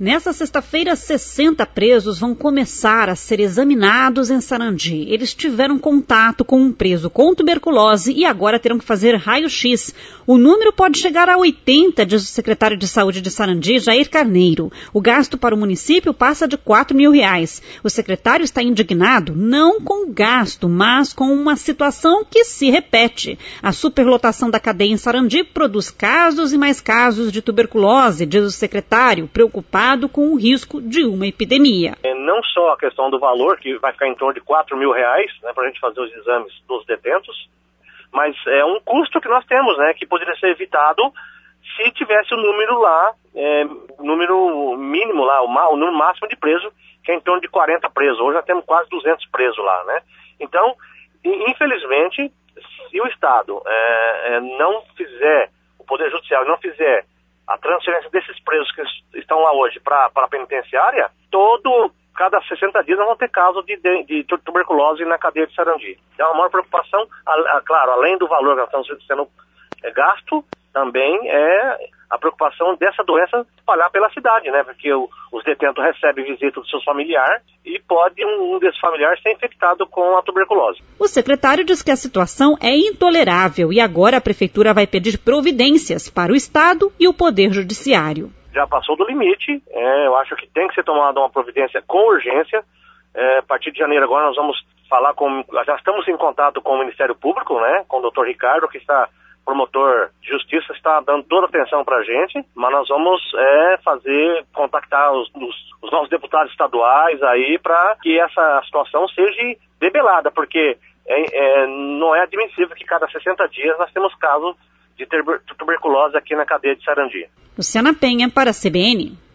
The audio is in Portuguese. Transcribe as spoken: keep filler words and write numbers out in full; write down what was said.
Nessa sexta-feira, sessenta presos vão começar a ser examinados em Sarandi. Eles tiveram contato com um preso com tuberculose e agora terão que fazer raio-x. O número pode chegar a oitenta, diz o secretário de Saúde de Sarandi, Jair Carneiro. O gasto para o município passa de quatro mil reais. O secretário está indignado não com o gasto, mas com uma situação que se repete. A superlotação da cadeia em Sarandi produz casos e mais casos de tuberculose, diz o secretário, preocupado com o risco de uma epidemia. É não só a questão do valor, que vai ficar em torno de quatro mil reais, né, para a gente fazer os exames dos detentos, mas é um custo que nós temos, né, que poderia ser evitado se tivesse o número lá, é, número mínimo lá, o, o número máximo de preso, que é em torno de quarenta presos. Hoje já temos quase duzentos presos lá, né? Então, infelizmente, se o Estado é, é, não fizer, o Poder Judiciário não fizer a transferência desses presos que estão lá hoje para a penitenciária, todo, cada sessenta dias nós vamos ter caso de, de, de tuberculose na cadeia de Sarandi. Então, a maior preocupação, a, a, claro, além do valor que nós estamos sendo é, gasto, também é a preocupação dessa doença espalhar pela cidade, né? Porque o, os detentos recebem visita dos seus familiares e pode um, um desses familiares ser infectado com a tuberculose. O secretário diz que a situação é intolerável e agora a prefeitura vai pedir providências para o Estado e o Poder Judiciário. Já passou do limite, é, eu acho que tem que ser tomada uma providência com urgência. É, a partir de janeiro agora nós vamos falar com, já estamos em contato com o Ministério Público, né? Com o doutor Ricardo, que está promotor de justiça, está dando toda a atenção para a gente, mas nós vamos é, fazer, contactar os, os, os nossos deputados estaduais aí para que essa situação seja debelada, porque é, é, não é admissível que cada sessenta dias nós temos casos de tuberculose aqui na cadeia de Sarandi. Luciana Penha para a C B N.